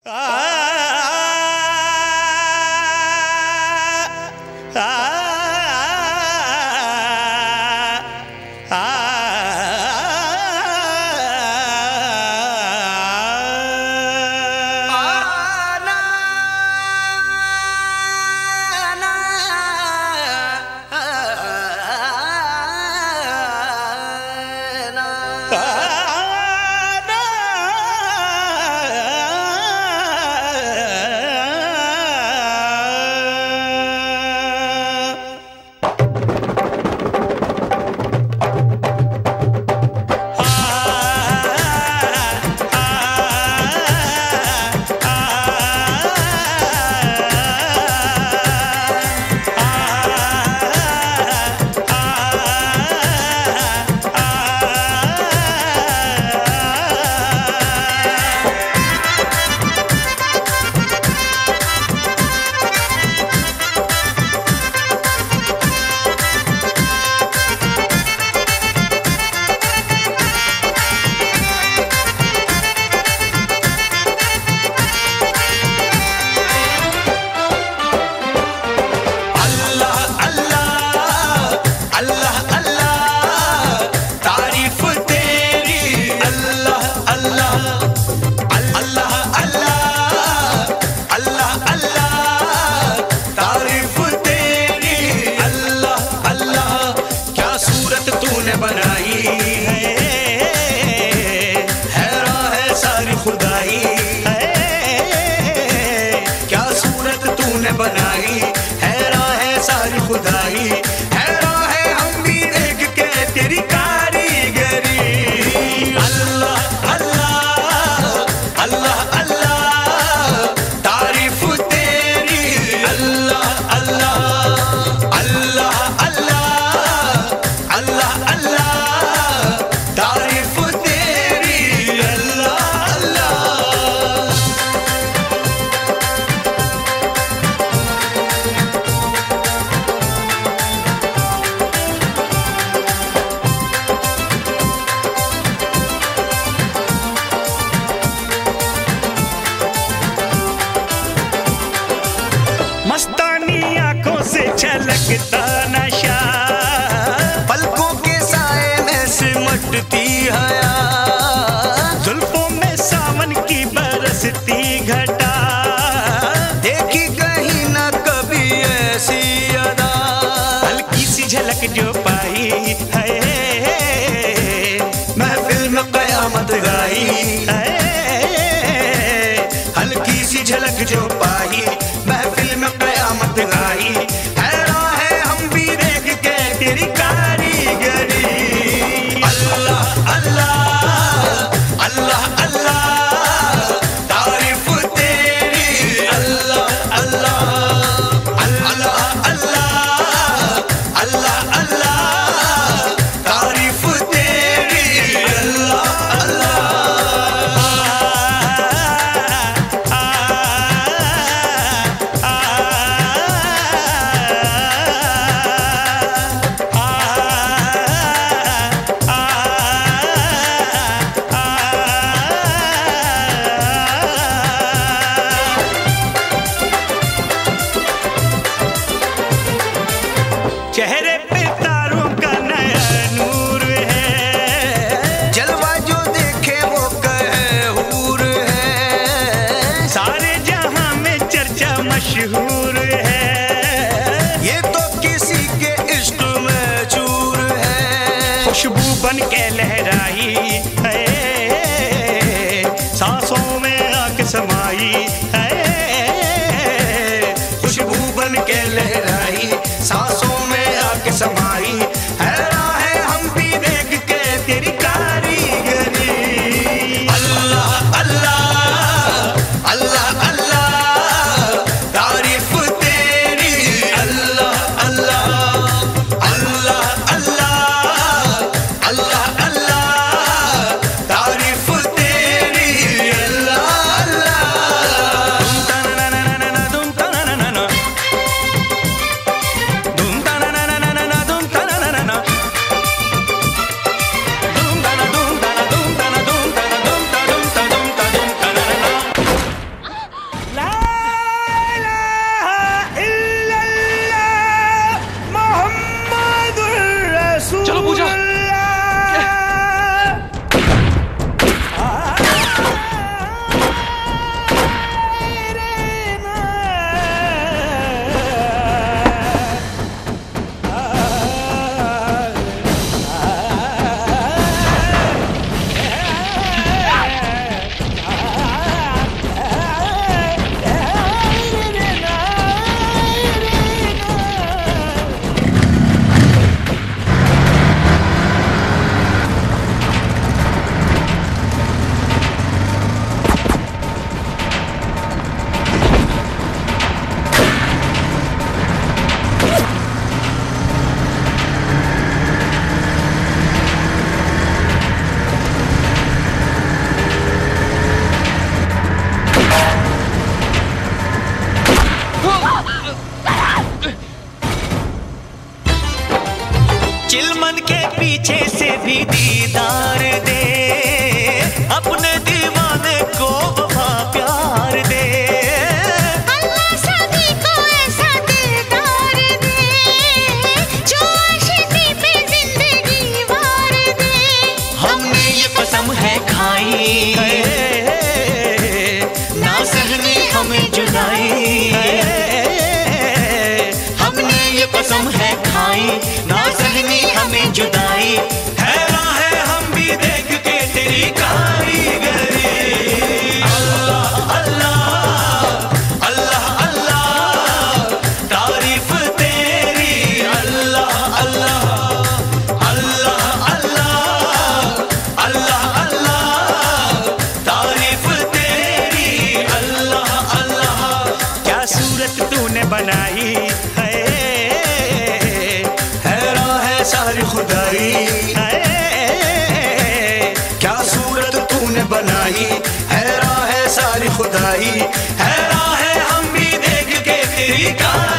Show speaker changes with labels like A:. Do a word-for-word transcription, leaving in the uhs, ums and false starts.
A: बनाई हैरान है सारी खुदाई, हैरान है हम भी देख के तेरी कारीगरी। अल्लाह अल्लाह अल्लाह अल्लाह तारीफ तेरी, अल्लाह अल्लाह अल्लाह अल्लाह अल्लाह अल्लाह तारीफ तेरी, अल्लाह अल्लाह।
B: मस्तानी आंखों से छलकता नशा,
A: पलकों के साए में सिमटती हया,
B: जुल्फों में सावन की बरसती घटा,
A: देखी कहीं न कभी ऐसी अदा।
B: हल्की सी झलक जो पाई है
A: महफिल में कयामत गाई
B: है,
A: हल्की सी झलक जो पाई महफिल में कयामत गाई, हैरान है हम भी देख के तेरी कारीगरी। अल्लाह अल्लाह अल्लाह अल्लाह तारीफ तेरी, अल्लाह अल्लाह अल्लाह अल्लाह अल्लाह अल्लाह तारीफ तेरी, अल्लाह अल्लाह।
B: चेहरे पे तारों का नया नूर है,
A: जलवा जो देखे वो कहे हूर है,
B: सारे जहां में चर्चा मशहूर है,
A: ये तो किसी के इश्क में चूर है।
B: खुशबू बन के लहराई है, सांसों में आके समाई है,
A: खुशबू बन के लहराई सांसों में आके समाई, हैरान है हम भी देख के तेरी कारीगरी। अल्लाह अल्लाह अल्लाह अल्लाह तारीफ तेरी, अल्लाह अल्लाह अल्लाह अल्लाह अल्लाह अल्लाह
B: दुश्मन के पीछे से भी दीदार दे, अपने दीवाने को वफा प्यार दे।
C: अल्लाह सभी को ऐसा दिलदार दे, जो आशिकी पे जिंदगी वार दे।
B: हमने ये कसम है खाई ना सहने हमें जुदाई, हमने ये कसम है खाई ना सहनी हमें जुदाई। हैरान है हम भी देख के तेरी कारीगरी। अल्लाह अल्लाह अल्लाह अल्लाह तारीफ तेरी। अल्लाह अल्लाह अल्लाह अल्लाह अल्लाह अल्लाह तारीफ तेरी। अल्लाह अल्लाह क्या सूरत तूने बनाई है, हैरान है सारी खुदाई।
A: क्या सूरत तूने बनाई, हैरान है सारी खुदाई।
B: हैरान है हम भी देख के तेरी का